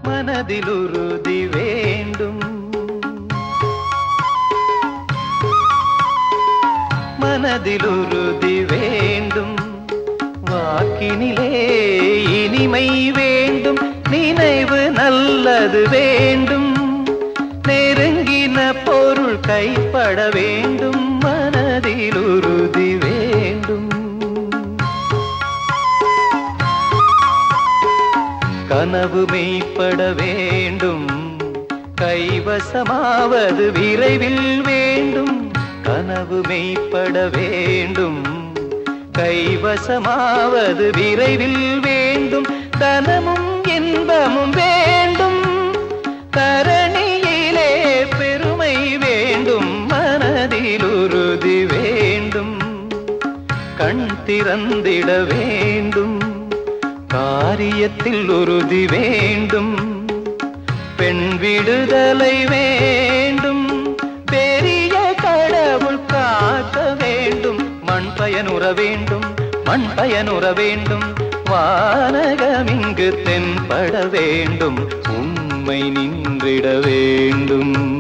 மனதில் உறுதி வேண்டும். மனதில் உறுதி வேண்டும். வாக்கினிலே இனிமை வேண்டும். நினைவு நல்லது வேண்டும். நெருங்கின பொருள் கைப்பட வேண்டும். மனதில் உறுதி வேண்டும். கனவு மெய்ப்பட வேண்டும். கைவசமாவது விரைவில் வேண்டும். கனவு மெய்ப்பட வேண்டும். கைவசமாவது விரைவில் வேண்டும். தனமும் இன்பமும் வேண்டும். தரணியிலே பெருமை வேண்டும். மனதில் உறுதி வேண்டும். கண் திறந்திட வேண்டும். காரியத்தில் உறுதி வேண்டும். பெண் விடுதலை வேண்டும். பெரிய கடவுள் காக்க வேண்டும். மண் பயனுற வேண்டும். மண் பயனுற வேண்டும். வானகம் இங்கு தென்பட வேண்டும். உண்மை நின்றிட வேண்டும்.